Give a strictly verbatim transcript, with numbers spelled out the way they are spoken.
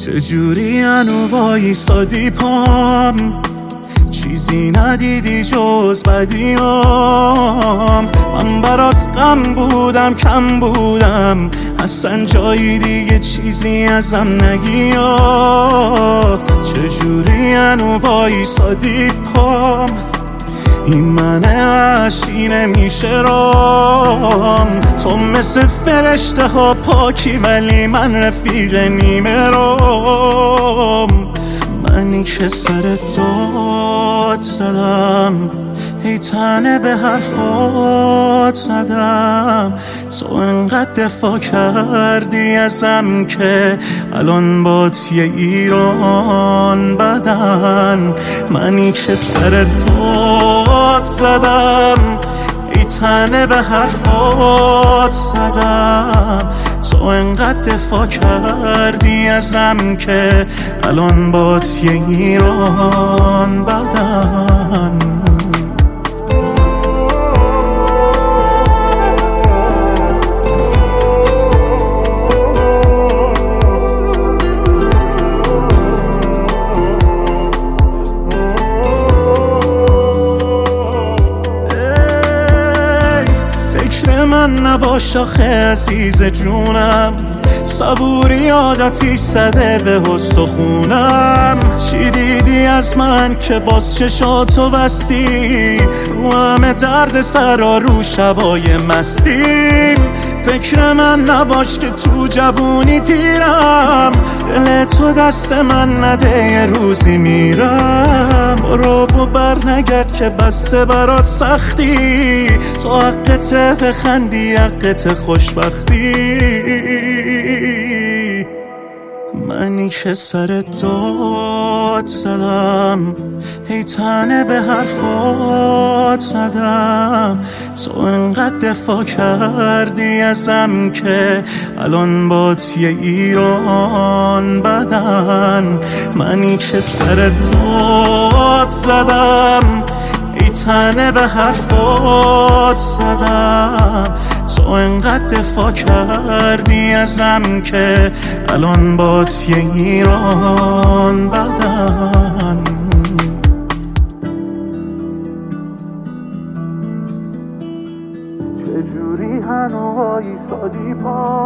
چجوری هنو وایسادی پام، چیزی ندیدی جز بدیام. من برات غم بودم کم بودم، اصلا جایی دیگه چیزی ازم نگیا. چجوری هنو وایسادی پام، این من وحشی نمیشه رام. تو مثل فرشته ها پاکی ولی من رفیق نیمه رام. منی که سر داد زدم، ای تنه به حرفات زدم. تو انقدر دفاع کردی ازم که الان بات یه ایران بدن. منی که سر داد زدم، ای تنه به حرفات زدم. تو انقدر دفاع کردی ازم که الان بات یه ایران بدن. من نباش آخه عزیز جونم، صبوری عادتی زده به استخونم. چی دیدی از من که باز چشاتو بستی، رو همه درد سرا رو شبای مستی. فکر من نباش که تو جوونی پیرم، دل تو دست من نده یه روزی میرم. برو و بر نگرد که بسته برات سختی، تو حقت بخندی حقت خوشبختی. منی که سر داد زدم، ای تنه به حرفات زدم. تو انقدر دفاع کردی ازم که الان بات یه ایران بدن. منی که سر داد زدم، ای تنه به حرفات زدم. تو انقدر دفاع کردی ازم که الان بات یه ایران بدن. چجوری هنو وایسادی پا